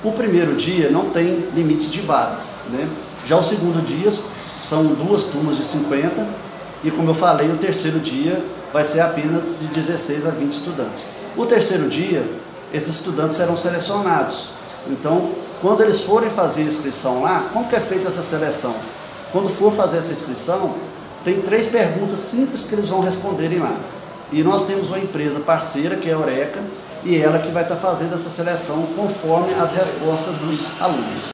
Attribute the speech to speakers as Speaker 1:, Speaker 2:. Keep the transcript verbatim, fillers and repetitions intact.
Speaker 1: O primeiro dia não tem limites de vagas, né? Já o segundo dia são duas turmas de cinquenta e, como eu falei, o terceiro dia vai ser apenas de dezesseis a vinte estudantes. O terceiro dia, esses estudantes serão selecionados. Então, quando eles forem fazer a inscrição lá, como que é feita essa seleção? Quando for fazer essa inscrição, tem três perguntas simples que eles vão responderem lá. E nós temos uma empresa parceira, que é a Eureka, e ela que vai estar fazendo essa seleção conforme as respostas dos alunos.